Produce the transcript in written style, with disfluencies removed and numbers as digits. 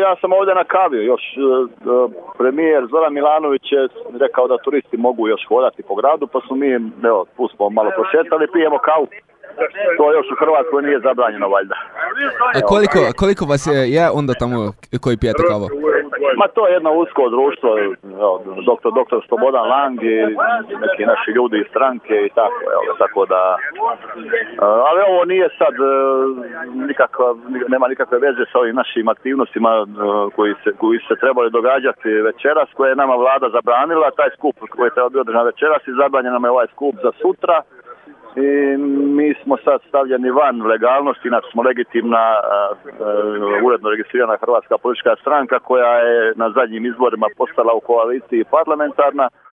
ja sam ovdje nakavio još. Premijer Zoran Milanović je rekao da turisti mogu još hodati po gradu, pa smo mi, evo, tu smo malo prošetali, pijemo kavu. To još u Hrvatskoj nije zabranjeno, valjda. A koliko vas je onda tamo koji pijete kavu? Ma to je jedno usko društvo, doktor Slobodan Lang i neki naši ljudi iz stranke i tako da... Ali ovo nije sad nema nikakve veze sa ovim našim aktivnostima koji se trebali događati večeras, koje je nama vlada zabranila. Taj skup koji je trebao biti održan večeras i zabranjen nam je ovaj skup za sutra. I mi smo sad stavljeni van legalnosti, inače smo legitimna, uredno registrirana hrvatska politička stranka koja je na zadnjim izborima postala u koaliciji parlamentarna.